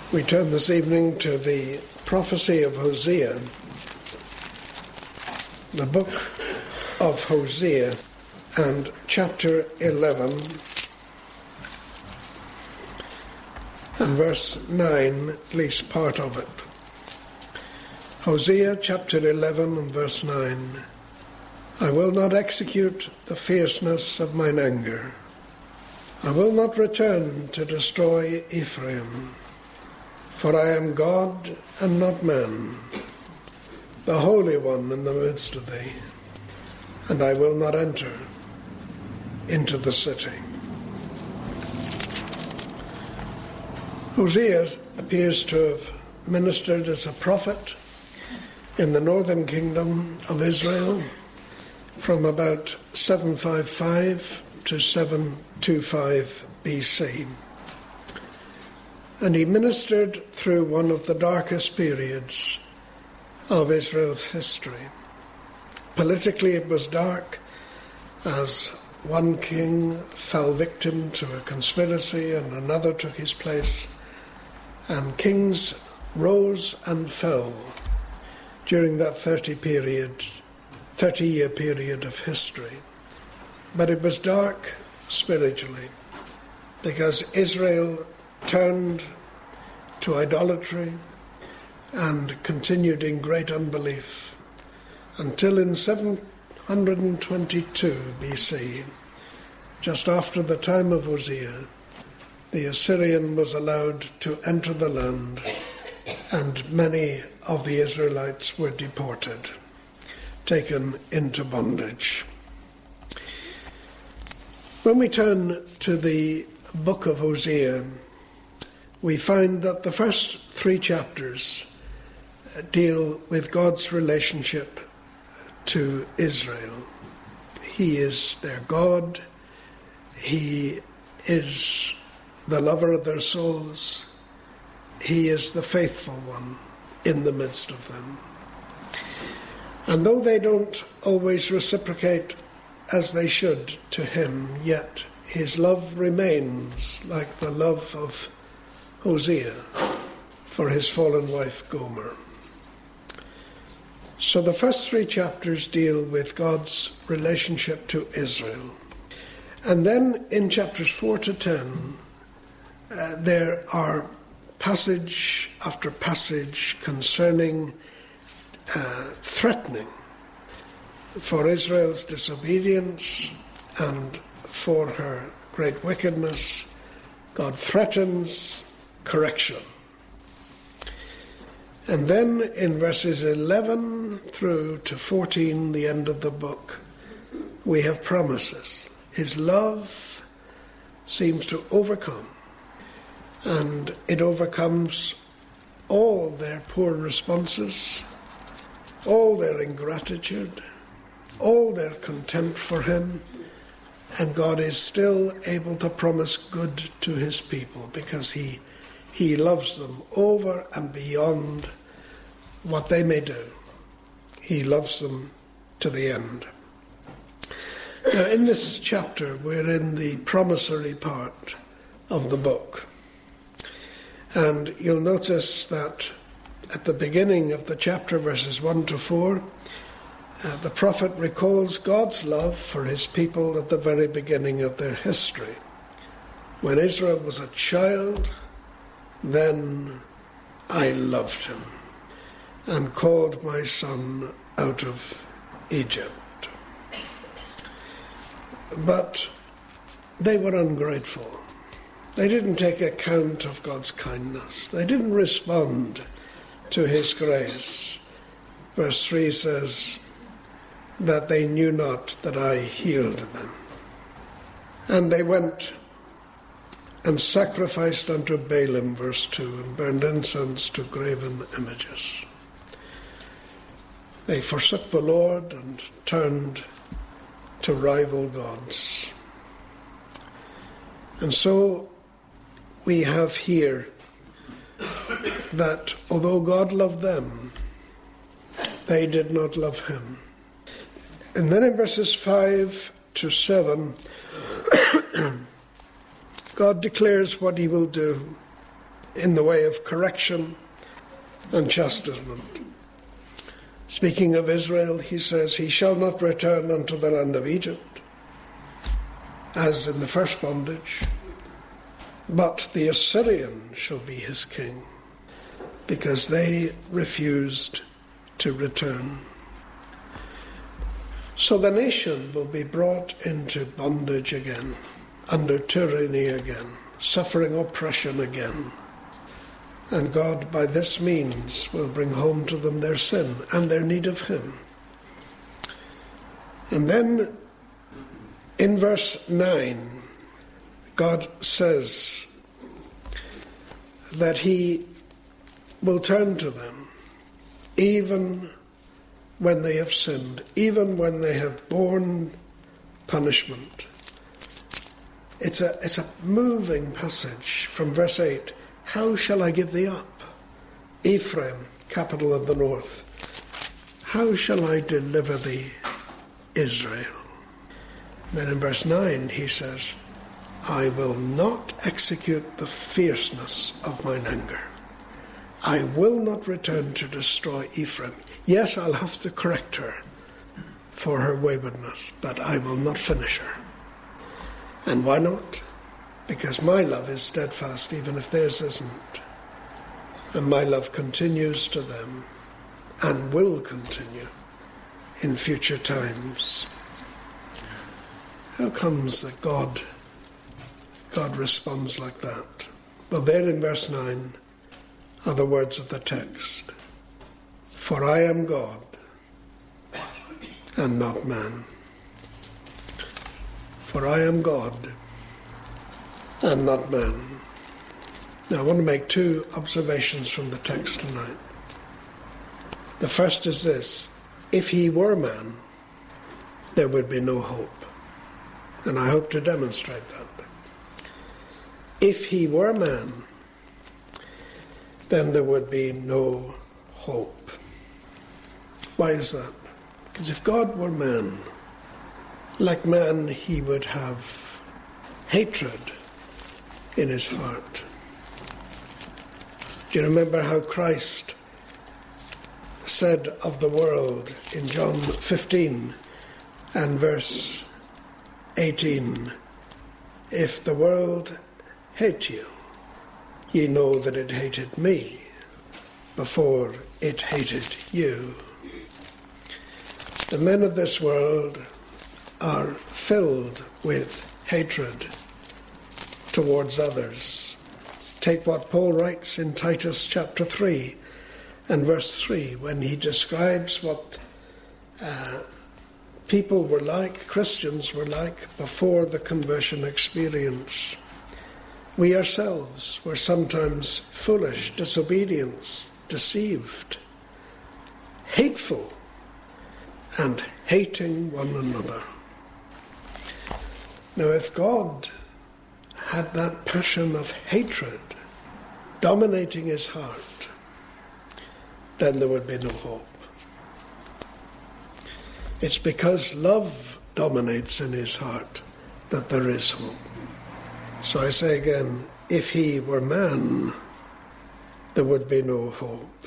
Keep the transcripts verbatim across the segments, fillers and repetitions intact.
We turn this evening to the prophecy of Hosea, the book of Hosea, and chapter eleven, and verse nine, at least part of it. Hosea chapter eleven and verse nine. I will not execute the fierceness of mine anger. I will not return to destroy Ephraim. For I am God and not man, the Holy One in the midst of thee, and I will not enter into the city. Hosea appears to have ministered as a prophet in the northern kingdom of Israel from about seven fifty-five to seven twenty-five B C. And he ministered through one of the darkest periods of Israel's history. Politically it was dark, as one king fell victim to a conspiracy and another took his place, and kings rose and fell during that thirty period, thirty-year period of history. But it was dark spiritually, because Israel turned to idolatry and continued in great unbelief until in seven twenty-two B C, just after the time of Hosea, the Assyrian was allowed to enter the land and many of the Israelites were deported, taken into bondage. When we turn to the book of Hosea, we find that the first three chapters deal with God's relationship to Israel. He is their God. He is the lover of their souls. He is the faithful one in the midst of them. And though they don't always reciprocate as they should to him, yet his love remains like the love of Hosea for his fallen wife Gomer. So the first three chapters deal with God's relationship to Israel. And then in chapters four to ten, uh, there are passage after passage concerning uh, threatening for Israel's disobedience and for her great wickedness. God threatens correction. And then in verses eleven through to fourteen, the end of the book, we have promises. His love seems to overcome, and it overcomes all their poor responses, all their ingratitude, all their contempt for him, and God is still able to promise good to his people because he He loves them over and beyond what they may do. He loves them to the end. Now, in this chapter, we're in the promissory part of the book. And you'll notice that at the beginning of the chapter, verses one to four, uh, the prophet recalls God's love for his people at the very beginning of their history. When Israel was a child, then I loved him and called my son out of Egypt. But they were ungrateful. They didn't take account of God's kindness. They didn't respond to his grace. Verse three says that they knew not that I healed them. And they went and sacrificed unto Baalim, verse two, and burned incense to graven images. They forsook the Lord and turned to rival gods. And so we have here that although God loved them, they did not love him. And then in verses five to seven, God declares what he will do in the way of correction and chastisement. Speaking of Israel, he says, he shall not return unto the land of Egypt, as in the first bondage, but the Assyrian shall be his king, because they refused to return. So the nation will be brought into bondage again, under tyranny again, suffering oppression again. And God, by this means, will bring home to them their sin and their need of him. And then, in verse nine, God says that he will turn to them, even when they have sinned, even when they have borne punishment. It's a, it's a moving passage from verse eight. How shall I give thee up, Ephraim, capital of the north? How shall I deliver thee, Israel? Then in verse nine he says, I will not execute the fierceness of mine anger. I will not return to destroy Ephraim. Yes, I'll have to correct her for her waywardness, but I will not finish her. And why not? Because my love is steadfast, even if theirs isn't. And my love continues to them and will continue in future times. How comes that God, God responds like that? Well, there in verse nine are the words of the text. For I am God and not man. For I am God and not man. Now I want to make two observations from the text tonight. The first is this: if he were man, there would be no hope. And I hope to demonstrate that. If he were man, then there would be no hope. Why is that? Because if God were man, like man, he would have hatred in his heart. Do you remember how Christ said of the world in John fifteen and verse eighteen, if the world hate you, ye know that it hated me before it hated you. The men of this world are filled with hatred towards others. Take what Paul writes in Titus chapter three and verse three, when he describes what uh, people were like, Christians were like, before the conversion experience. We ourselves were sometimes foolish, disobedient, deceived, hateful, and hating one another. Now, if God had that passion of hatred dominating his heart, then there would be no hope. It's because love dominates in his heart that there is hope. So I say again, if he were man, there would be no hope.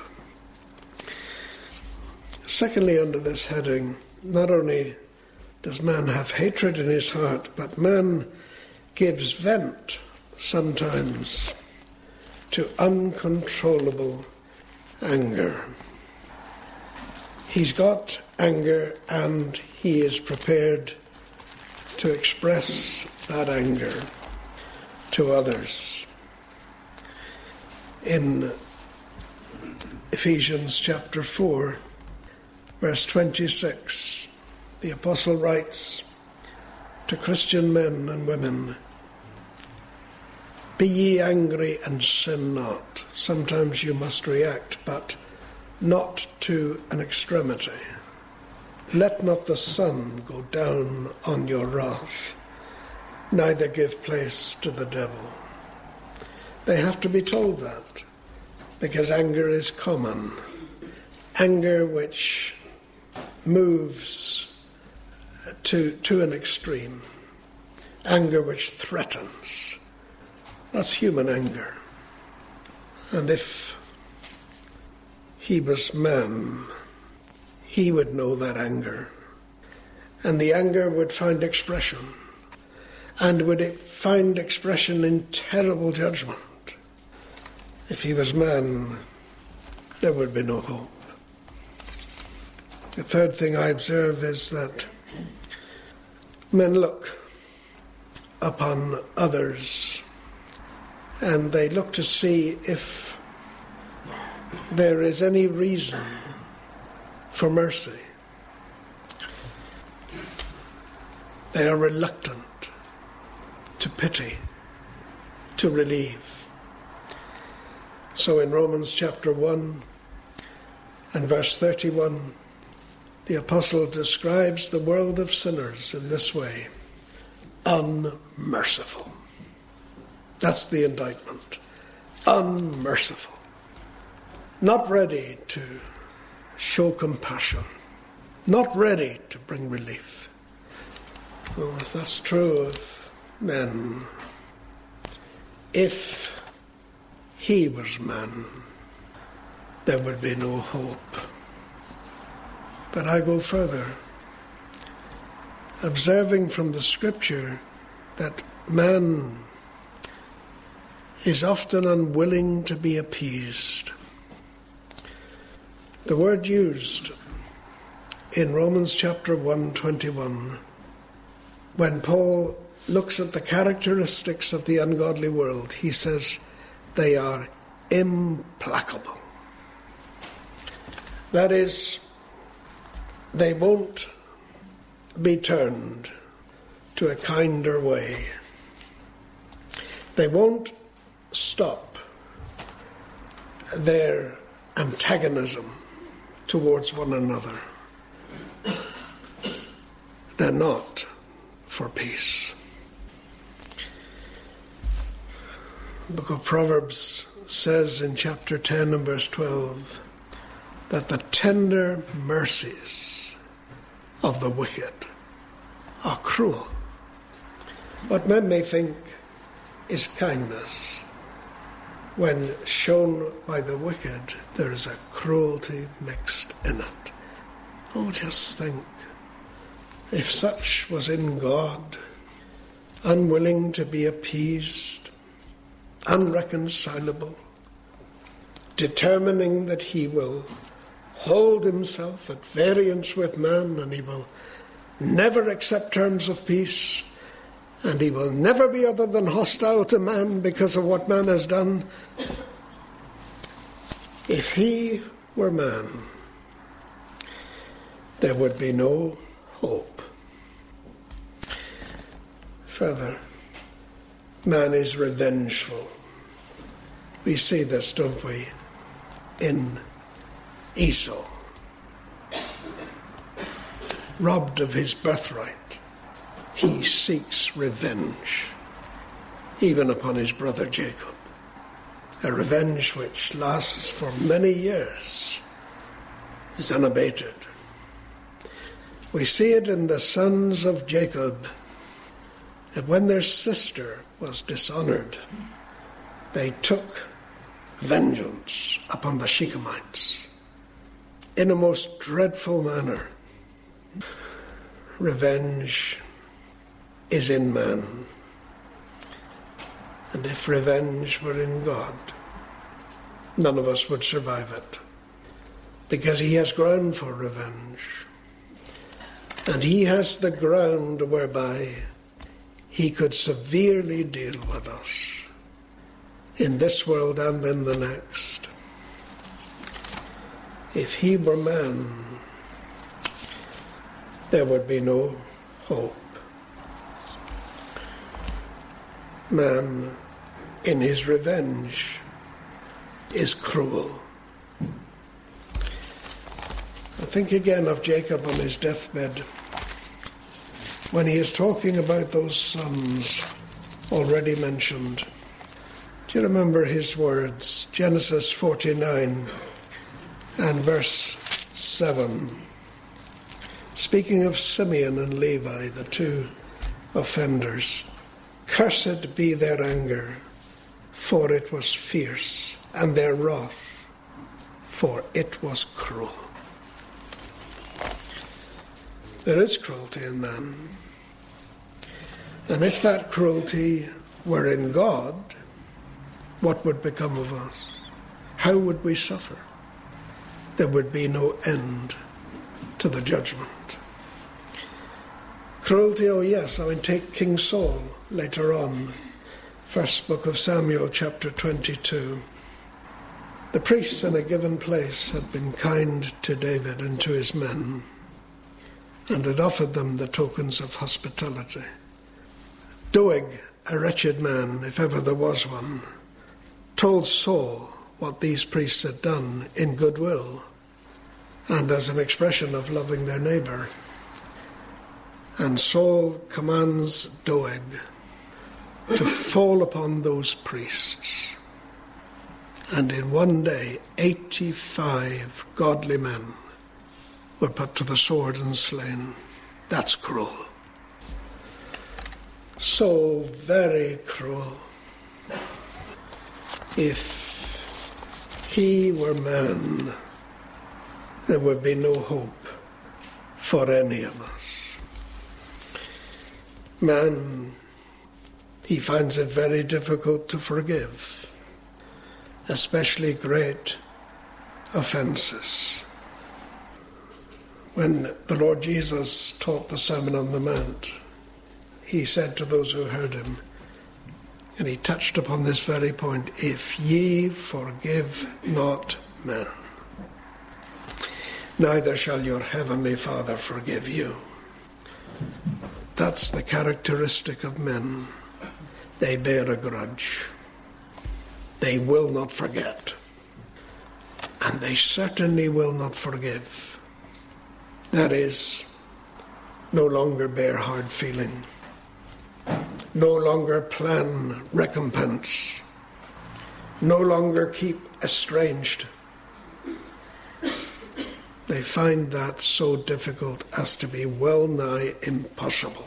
Secondly, under this heading, not only does man have hatred in his heart, but man gives vent sometimes to uncontrollable anger. He's got anger and he is prepared to express that anger to others. In Ephesians chapter four, verse twenty-six, the apostle writes to Christian men and women, be ye angry and sin not. Sometimes you must react, but not to an extremity. Let not the sun go down on your wrath, neither give place to the devil. They have to be told that, because anger is common. Anger which moves to, to an extreme. Anger which threatens. That's human anger. And if he was man, he would know that anger. And the anger would find expression. And would it find expression in terrible judgment. If he was man, there would be no hope. The third thing I observe is that men look upon others and they look to see if there is any reason for mercy. They are reluctant to pity, to relieve. So in Romans chapter one and verse thirty-one, the apostle describes the world of sinners in this way: unmerciful. That's the indictment. Unmerciful. Not ready to show compassion. Not ready to bring relief. Well, if that's true of men, if he was man, there would be no hope. But I go further, observing from the scripture that man is often unwilling to be appeased. The word used in Romans chapter one twenty-one, when Paul looks at the characteristics of the ungodly world, he says they are implacable. That is, they won't be turned to a kinder way. They won't stop their antagonism towards one another. They're not for peace. The book of Proverbs says in chapter ten and verse twelve that the tender mercies of the wicked are cruel. What men may think is kindness, when shown by the wicked, there is a cruelty mixed in it. Oh, just think, if such was in God, unwilling to be appeased, unreconcilable, determining that he will hold himself at variance with man, and he will never accept terms of peace, and he will never be other than hostile to man because of what man has done. If he were man, there would be no hope. Further, man is revengeful. We see this, don't we, in Esau. Robbed of his birthright, he seeks revenge, even upon his brother Jacob. A revenge which lasts for many years, is unabated. We see it in the sons of Jacob, that when their sister was dishonored, they took vengeance upon the Shechemites in a most dreadful manner. Revenge is in man. And if revenge were in God, none of us would survive it, because he has ground for revenge. And he has the ground whereby he could severely deal with us in this world and in the next. If he were man, there would be no hope. Man, in his revenge, is cruel. I think again of Jacob on his deathbed, when he is talking about those sons already mentioned. Do you remember his words? Genesis forty-nine and verse seven. Speaking of Simeon and Levi, the two offenders. Cursed be their anger, for it was fierce. and their wrath, for it was cruel. There is cruelty in man. And if that cruelty were in God, what would become of us? How would we suffer? There would be no end to the judgment. Cruelty, oh yes, I mean, take King Saul later on, first book of Samuel, chapter twenty-two. The priests in a given place had been kind to David and to his men, and had offered them the tokens of hospitality. Doeg, a wretched man, if ever there was one, told Saul what these priests had done in goodwill and as an expression of loving their neighbour. And Saul commands Doeg to fall upon those priests. And in one day, eighty-five godly men were put to the sword and slain. That's cruel. So very cruel. If he were man, there would be no hope for any of us. Man, he finds it very difficult to forgive, especially great offences. When the Lord Jesus taught the Sermon on the Mount, he said to those who heard him, and he touched upon this very point, if ye forgive not men, neither shall your heavenly Father forgive you. That's the characteristic of men. They bear a grudge. They will not forget. And they certainly will not forgive. That is, no longer bear hard feeling. No longer plan recompense. No longer keep estranged. They find that so difficult as to be well nigh impossible.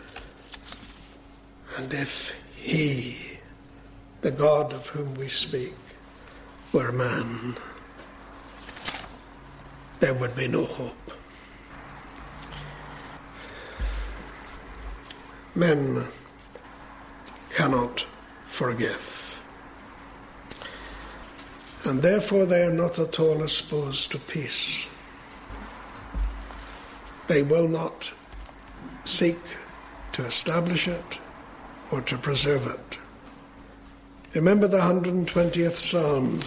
And if he, the God of whom we speak, were man, there would be no hope. Men cannot forgive. And therefore they are not at all exposed to peace. They will not seek to establish it or to preserve it. Remember the one hundred twentieth Psalm,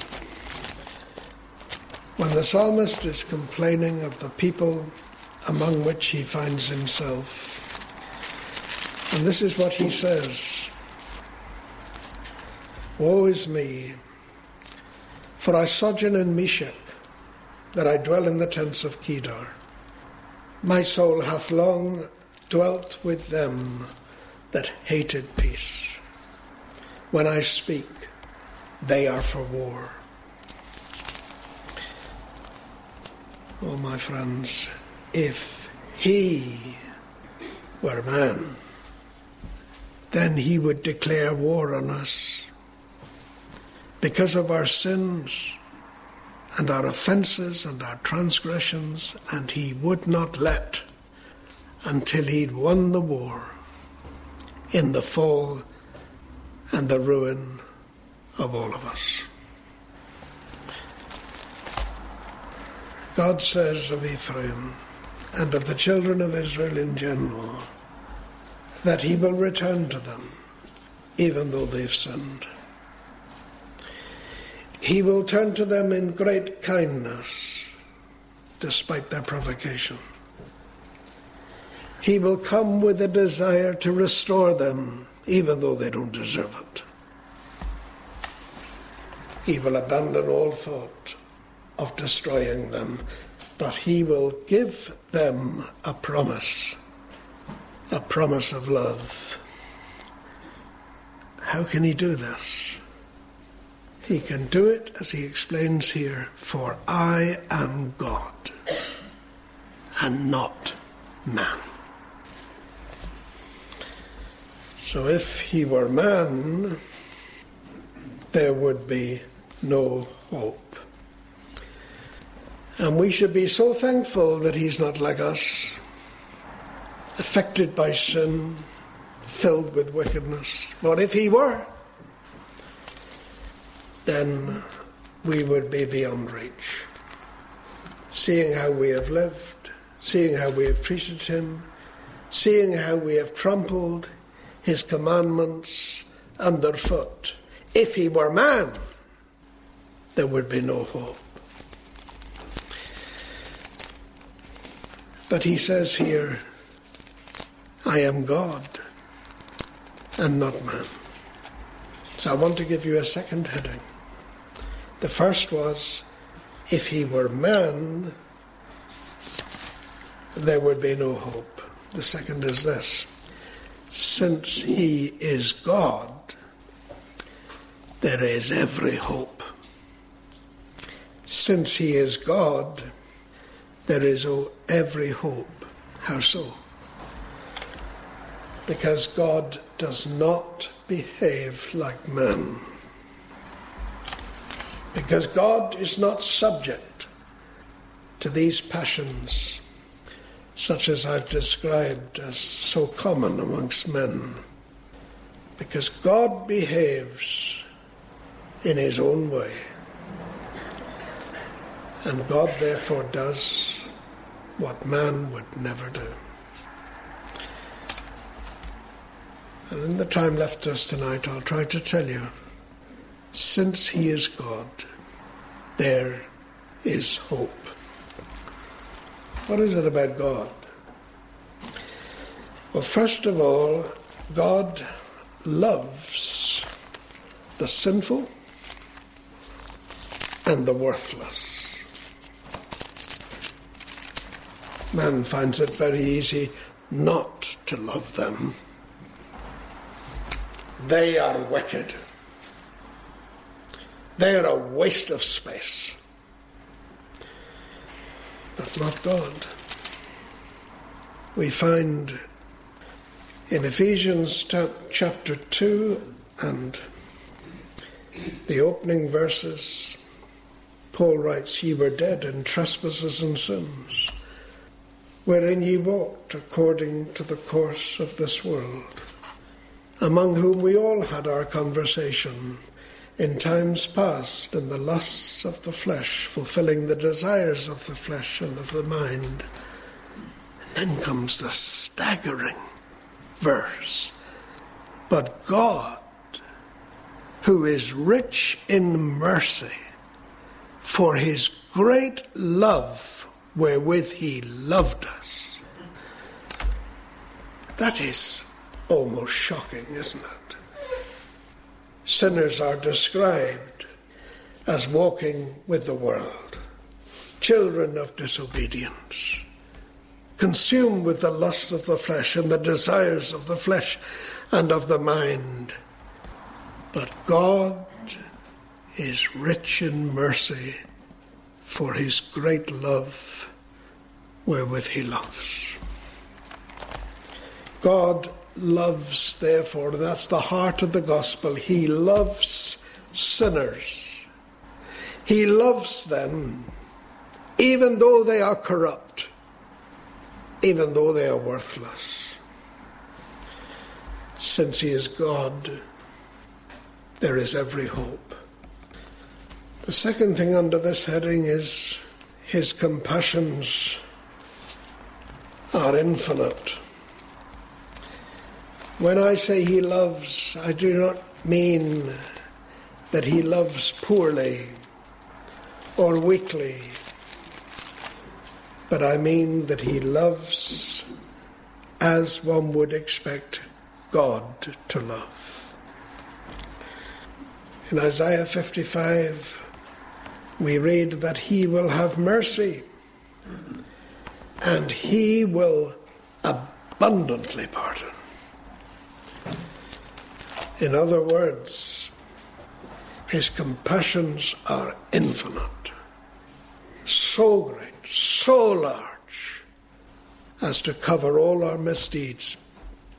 when the psalmist is complaining of the people among which he finds himself. And this is what he says: Woe is me, for I sojourn in Meshech, that I dwell in the tents of Kedar. My soul hath long dwelt with them that hated peace. When I speak, they are for war. Oh, my friends, if he were man, then he would declare war on us because of our sins and our offences and our transgressions, and he would not let until he'd won the war in the fall and the ruin of all of us. God says of Ephraim and of the children of Israel in general that he will return to them even though they've sinned. He will turn to them in great kindness despite their provocation. He will come with a desire to restore them even though they don't deserve it. He will abandon all thought of destroying them, but he will give them a promise, a promise of love. How can he do this? He can do it, as he explains here, for I am God and not man. So if he were man, there would be no hope. And we should be so thankful that he's not like us, affected by sin, filled with wickedness. But if he were, then we would be beyond reach. Seeing how we have lived, seeing how we have treated him, seeing how we have trampled his commandments underfoot. If he were man, there would be no hope. But he says here, I am God and not man. So I want to give you a second heading. The first was, if he were man, there would be no hope. The second is this, since he is God, there is every hope. Since he is God, there is every hope. How so? Because God does not behave like man. Because God is not subject to these passions, such as I've described as so common amongst men. Because God behaves in his own way. And God therefore does what man would never do. And in the time left us tonight, I'll try to tell you, since he is God, there is hope. What is it about God? Well, first of all, God loves the sinful and the worthless. Man finds it very easy not to love them. They are wicked. They are a waste of space. But not God. We find in Ephesians chapter two and the opening verses, Paul writes, ye were dead in trespasses and sins, wherein ye walked according to the course of this world, among whom we all had our conversation in times past in the lusts of the flesh, fulfilling the desires of the flesh and of the mind. And then comes the staggering verse. But God, who is rich in mercy, for his great love wherewith he loved us. That is almost shocking, isn't it? Sinners are described as walking with the world, children of disobedience, consumed with the lusts of the flesh and the desires of the flesh and of the mind. But God is rich in mercy for his great love wherewith he loves. God loves, therefore, that's the heart of the gospel. He loves sinners. He loves them even though they are corrupt, even though they are worthless. Since he is God, there is every hope. The second thing under this heading is his compassions are infinite. When I say he loves, I do not mean that he loves poorly or weakly, but I mean that he loves as one would expect God to love. In Isaiah fifty-five, we read that he will have mercy and he will abundantly pardon. In other words, his compassions are infinite, so great, so large, as to cover all our misdeeds,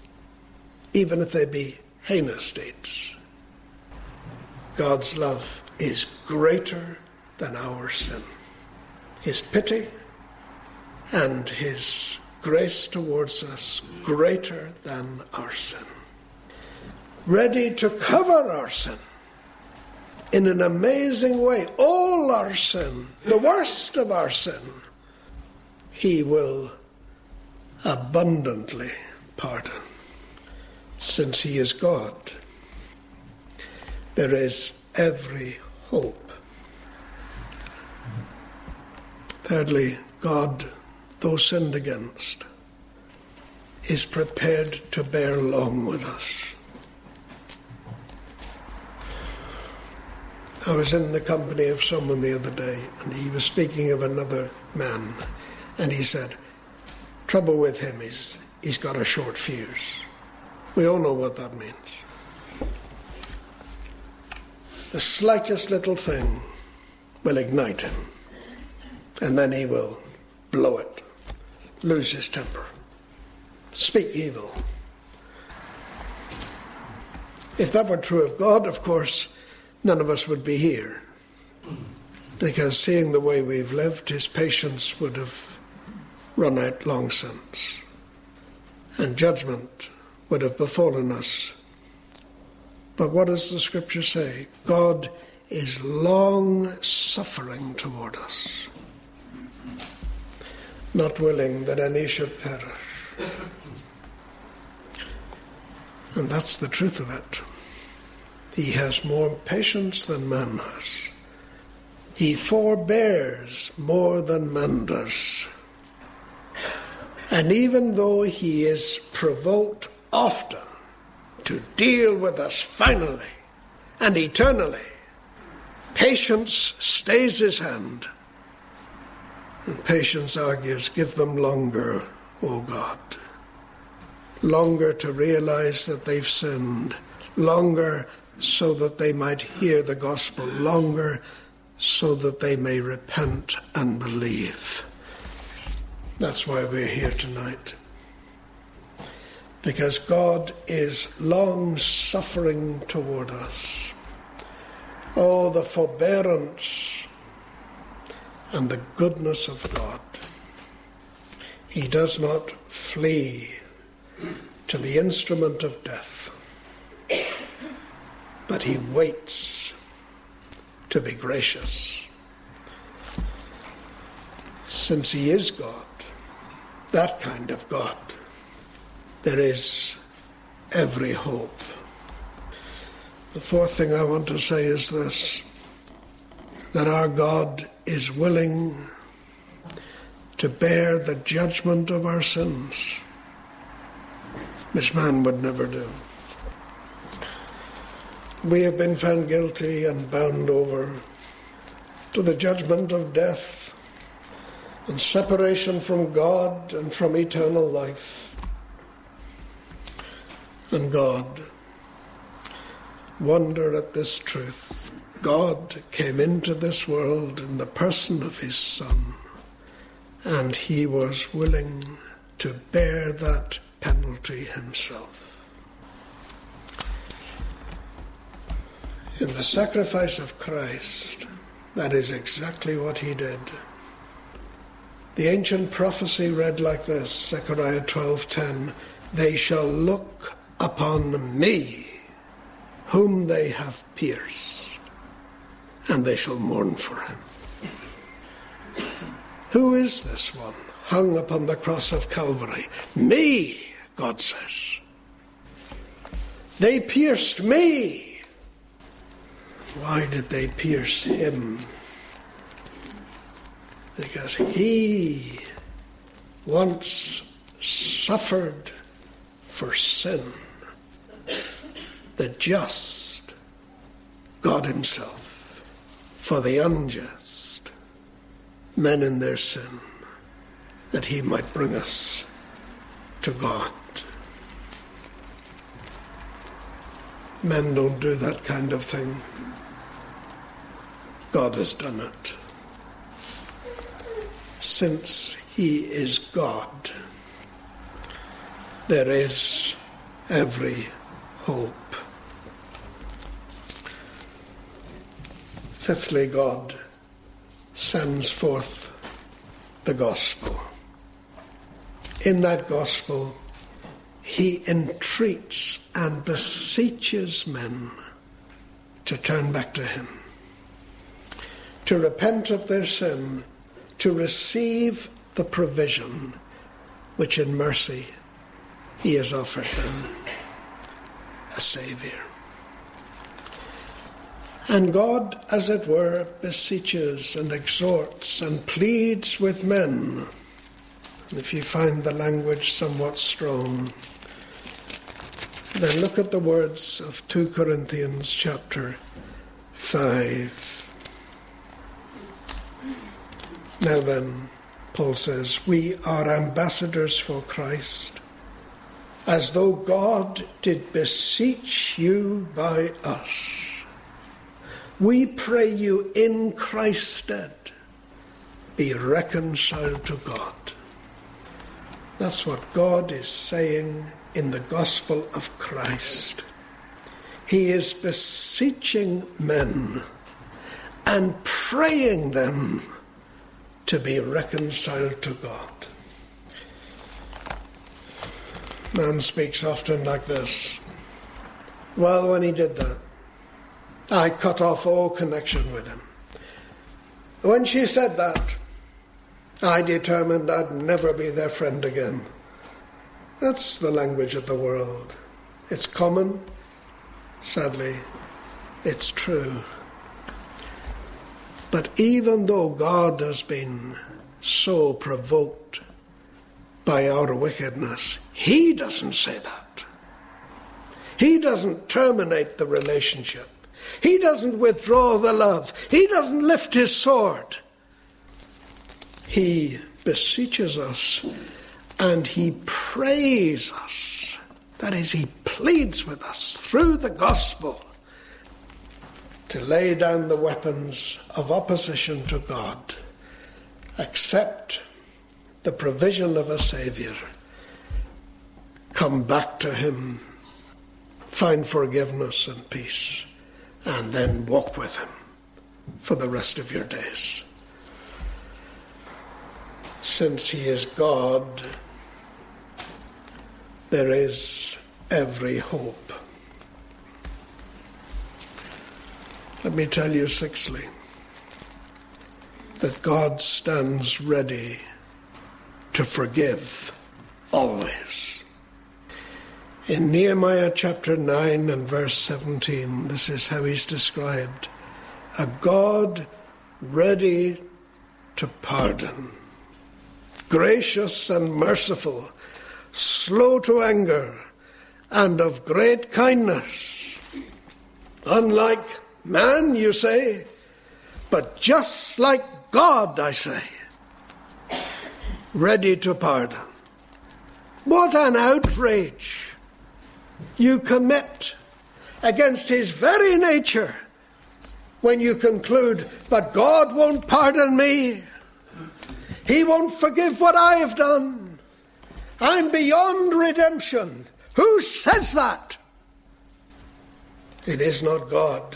even if they be heinous deeds. God's love is greater than our sin. His pity and his grace towards us greater than our sin. Ready to cover our sin in an amazing way, all our sin, the worst of our sin, he will abundantly pardon. Since he is God, there is every hope. Thirdly, God, though sinned against, is prepared to bear long with us. I was in the company of someone the other day, and he was speaking of another man, and he said, trouble with him is he's got a short fuse. We all know what that means. The slightest little thing will ignite him, and then he will blow it, lose his temper, speak evil. If that were true of God, of course, none of us would be here, because seeing the way we've lived, his patience would have run out long since, and judgment would have befallen us. But what does the scripture say? God is long-suffering toward us, not willing that any should perish. And that's the truth of it. He has more patience than man has. He forbears more than man does. And even though he is provoked often to deal with us finally and eternally, patience stays his hand. And patience argues, give them longer, O God. Longer to realize that they've sinned. Longer so that they might hear the gospel. Longer so that they may repent and believe. That's why we're here tonight. Because God is long-suffering toward us. Oh, the forbearance and the goodness of God. He does not flee to the instrument of death, but he waits to be gracious. Since he is God, that kind of God, there is every hope. The fourth thing I want to say is this, that our God is willing to bear the judgment of our sins, which man would never do. We have been found guilty and bound over to the judgment of death and separation from God and from eternal life. And God, wonder at this truth, God came into this world in the person of his Son, and he was willing to bear that penalty himself. In the sacrifice of Christ, that is exactly what he did. The ancient prophecy read like this, Zechariah twelve ten, they shall look upon me, whom they have pierced, and they shall mourn for him. Who is this one hung upon the cross of Calvary? Me, God says. They pierced me. Why did they pierce him? Because he once suffered for sin. The just, God himself, for the unjust, men in their sin, that he might bring us to God. Men don't do that kind of thing. God has done it. Since he is God, there is every hope. Fifthly, God sends forth the gospel. In that gospel, he entreats and beseeches men to turn back to him, to repent of their sin, to receive the provision which in mercy he has offered them, a Saviour. And God, as it were, beseeches and exhorts and pleads with men. If you find the language somewhat strong, then look at the words of Second Corinthians chapter five. Now then, Paul says, we are ambassadors for Christ, as though God did beseech you by us. We pray you in Christ's stead, be reconciled to God. That's what God is saying in the gospel of Christ. He is beseeching men and praying them to be reconciled to God. Man speaks often like this. Well, when he did that, I cut off all connection with him. When she said that, I determined I'd never be their friend again. That's the language of the world. It's common. Sadly, it's true. But even though God has been so provoked by our wickedness, he doesn't say that. He doesn't terminate the relationship. He doesn't withdraw the love. He doesn't lift his sword. He beseeches us and he prays us. That is, he pleads with us through the gospel to lay down the weapons of opposition to God, accept the provision of a Saviour, come back to him, find forgiveness and peace, and then walk with him for the rest of your days. Since he is God, there is every hope. Let me tell you sixthly, that God stands ready to forgive always. In Nehemiah chapter nine and verse seventeen, this is how he's described: a God ready to pardon, gracious and merciful, slow to anger, and of great kindness. Unlike man, you say, but just like God, I say, ready to pardon. What an outrage you commit against his very nature when you conclude, but God won't pardon me. He won't forgive what I have done. I'm beyond redemption. Who says that? It is not God.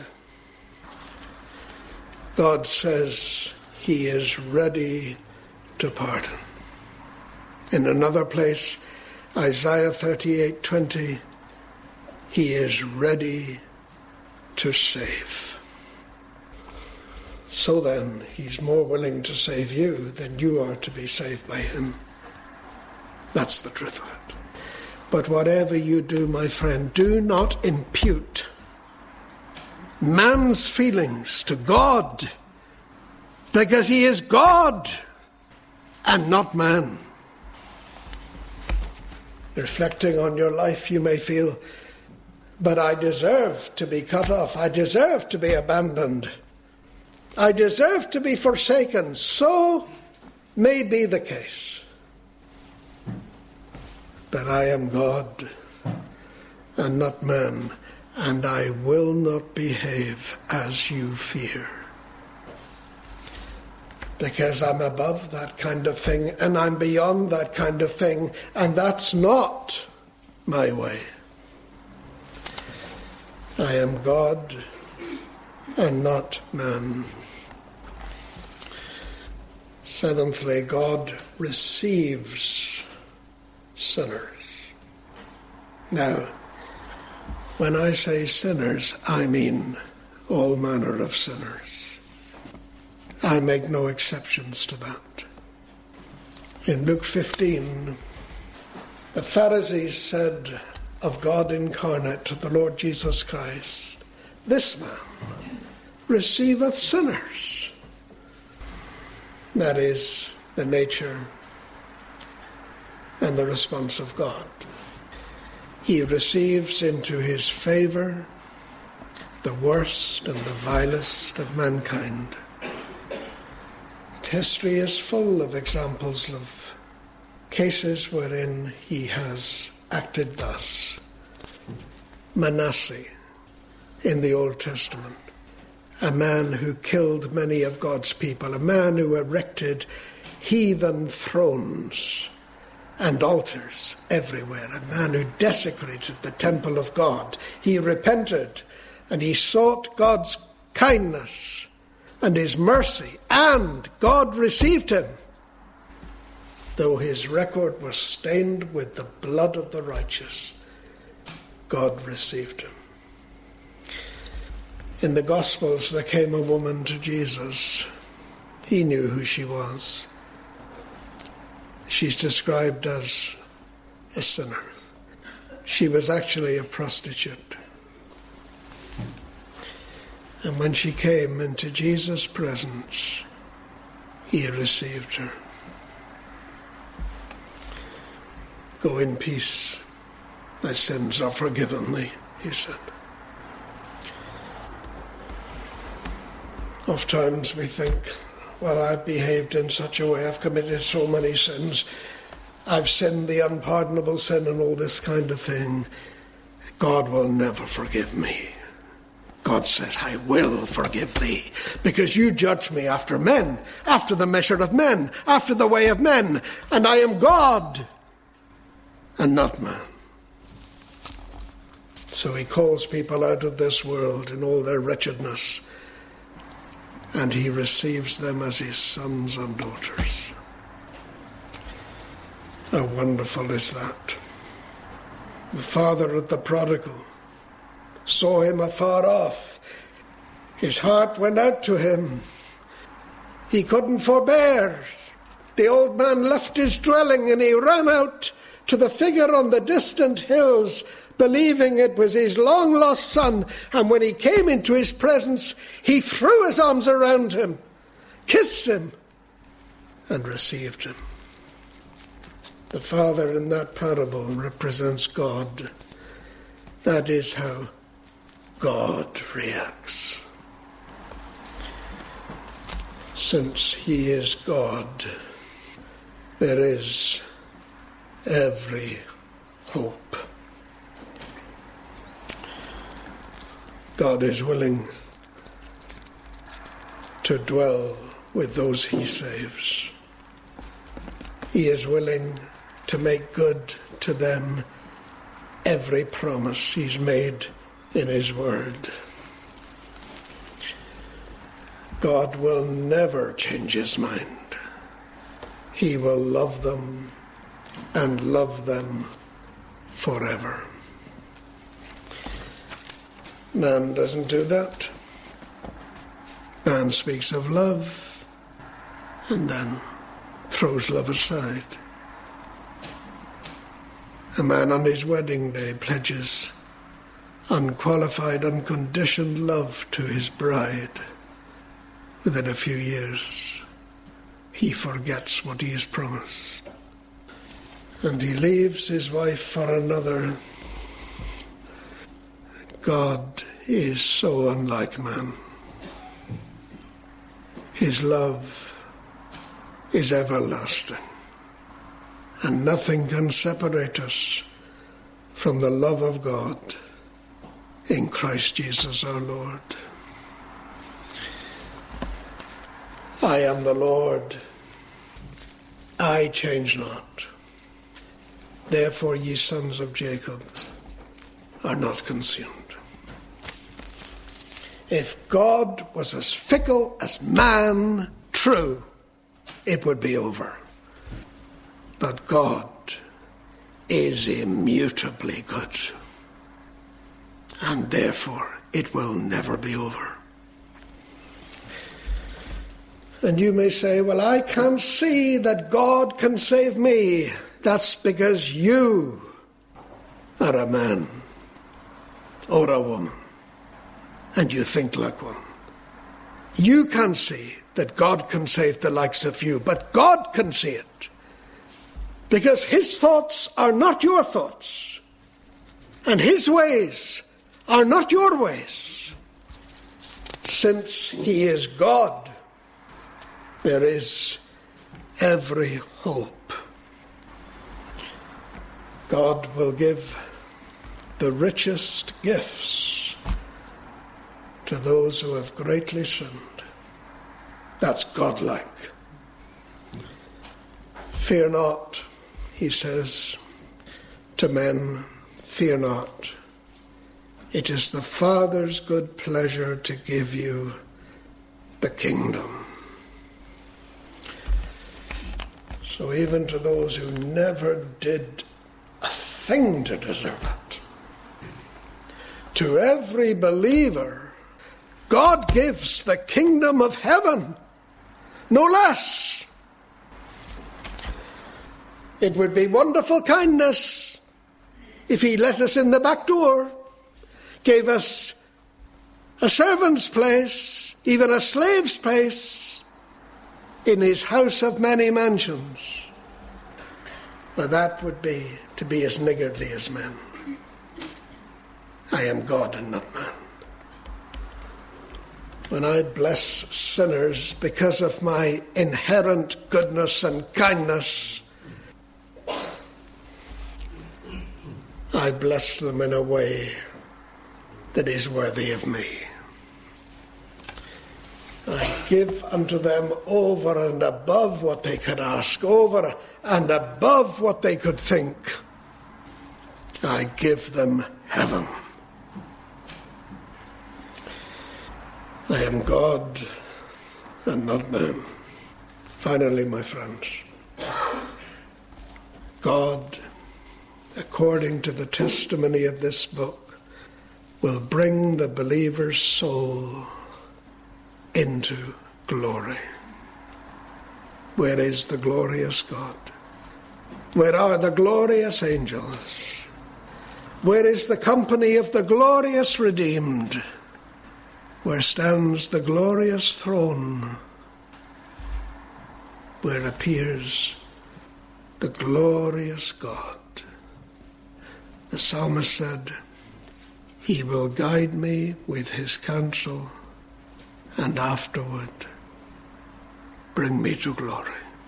God says he is ready to pardon. In another place, Isaiah thirty-eight twenty, he is ready to save. So then, he's more willing to save you than you are to be saved by him. That's the truth of it. But whatever you do, my friend, do not impute man's feelings to God, because he is God and not man. Reflecting on your life, you may feel, but I deserve to be cut off. I deserve to be abandoned. I deserve to be forsaken. So may be the case. But I am God and not man, and I will not behave as you fear. Because I'm above that kind of thing, and I'm beyond that kind of thing, and that's not my way. I am God and not man. Seventhly, God receives sinners. Now, when I say sinners, I mean all manner of sinners. I make no exceptions to that. In Luke fifteen, the Pharisees said of God incarnate to the Lord Jesus Christ, "This man receiveth sinners." That is the nature and the response of God. He receives into his favour the worst and the vilest of mankind. History is full of examples of cases wherein he has acted thus. Manasseh in the Old Testament, a man who killed many of God's people, a man who erected heathen thrones and altars everywhere, a man who desecrated the temple of God. He repented and he sought God's kindness and his mercy, and God received him, though his record was stained with the blood of the righteous. God received him. In the Gospels, there came a woman to Jesus. He knew who she was. She's described as a sinner. She was actually a prostitute. And when she came into Jesus' presence, he received her. "Go in peace. Thy sins are forgiven thee," he said. Oftentimes we think, well, I've behaved in such a way, I've committed so many sins, I've sinned the unpardonable sin and all this kind of thing. God will never forgive me. God says, "I will forgive thee, because you judge me after men, after the measure of men, after the way of men, and I am God and not man." So he calls people out of this world in all their wretchedness, and he receives them as his sons and daughters. How wonderful is that? The father of the prodigal saw him afar off. His heart went out to him. He couldn't forbear. The old man left his dwelling and he ran out to the figure on the distant hills, believing it was his long-lost son. And when he came into his presence, he threw his arms around him, kissed him, and received him. The father in that parable represents God. That is how God reacts. Since he is God, there is every hope. God is willing to dwell with those he saves. He is willing to make good to them every promise he's made in his word. God will never change his mind. He will love them and love them forever. Man doesn't do that. Man speaks of love and then throws love aside. A man on his wedding day pledges unqualified, unconditioned love to his bride. Within a few years, he forgets what he has promised. And he leaves his wife for another. God is so unlike man. His love is everlasting. And nothing can separate us from the love of God in Christ Jesus our Lord. I am the Lord, I change not. Therefore ye sons of Jacob are not consumed. If God was as fickle as man, true, it would be over. But God is immutably good, and therefore it will never be over. And you may say, well, I can't see that God can save me. That's because you are a man or a woman, and you think like one. You can't see that God can save the likes of you, but God can see it. Because his thoughts are not your thoughts, and his ways are not your ways. Since he is God, there is every hope. God will give the richest gifts to those who have greatly sinned. That's godlike. Fear not, he says to men, fear not. It is the Father's good pleasure to give you the kingdom. So even to those who never did a thing to deserve it, to every believer, God gives the kingdom of heaven, no less. It would be wonderful kindness if he let us in the back door, gave us a servant's place, even a slave's place, in his house of many mansions. But that would be to be as niggardly as men. I am God and not man. When I bless sinners because of my inherent goodness and kindness, I bless them in a way that is worthy of me. I give unto them over and above what they could ask, over and above what they could think. I give them heaven. I am God and not man. Finally, my friends, God, according to the testimony of this book, will bring the believer's soul into glory. Where is the glorious God? Where are the glorious angels? Where is the company of the glorious redeemed? Where stands the glorious throne? Where appears the glorious God? The psalmist said, he will guide me with his counsel and afterward bring me to glory.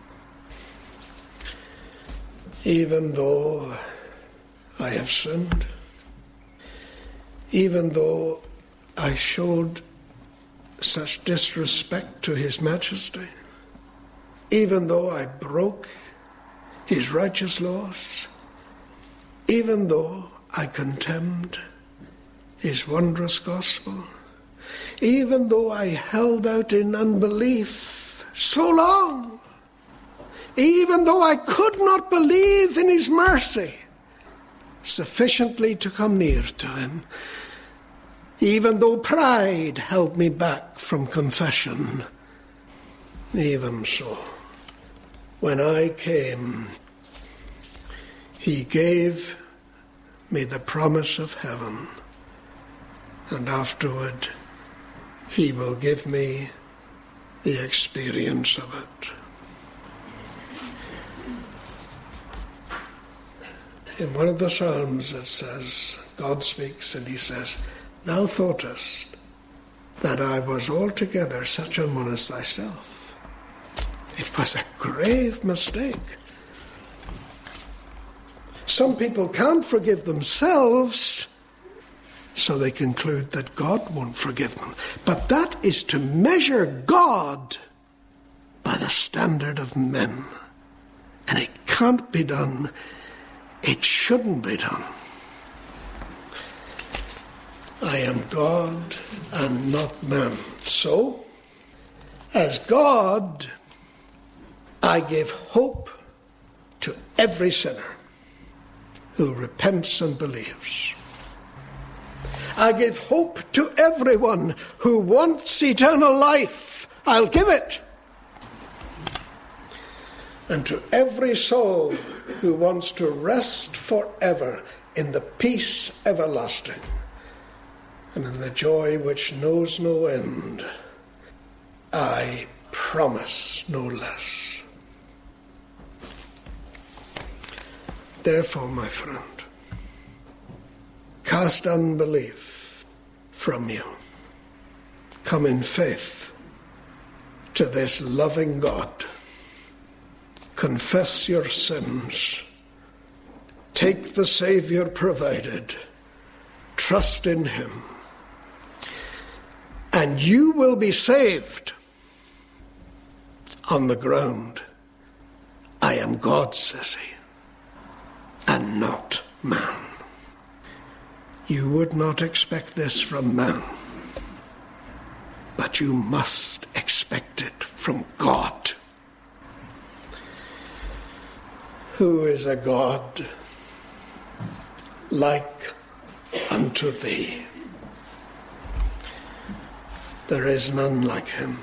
Even though I have sinned, even though I showed such disrespect to his majesty, even though I broke his righteous laws, even though I contemned his wondrous gospel, even though I held out in unbelief so long, even though I could not believe in his mercy sufficiently to come near to him, even though pride held me back from confession, even so, when I came, he gave me the promise of heaven, and afterward he will give me the experience of it. In one of the Psalms it says, God speaks and he says, thou thoughtest that I was altogether such an one as thyself. It was a grave mistake. Some people can't forgive themselves, so they conclude that God won't forgive them. But that is to measure God by the standard of men. And it can't be done. It shouldn't be done. I am God and not man. So, as God, I give hope to every sinner who repents and believes. I give hope to everyone who wants eternal life. I'll give it. And to every soul who wants to rest forever in the peace everlasting and in the joy which knows no end, I promise no less. Therefore, my friend, cast unbelief from you. Come in faith to this loving God. Confess your sins. Take the Saviour provided. Trust in him. And you will be saved on the ground. I am God, says he, and not man. You would not expect this from man, but you must expect it from God, who is a God like unto thee. There is none like him,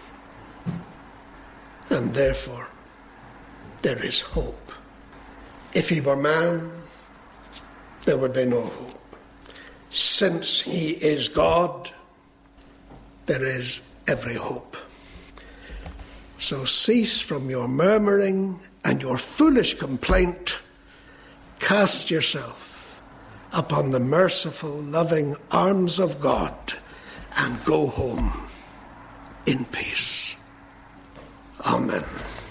and therefore there is hope. If he were man, there would be no hope. Since he is God, there is every hope. So cease from your murmuring and your foolish complaint. Cast yourself upon the merciful, loving arms of God and go home in peace. Amen.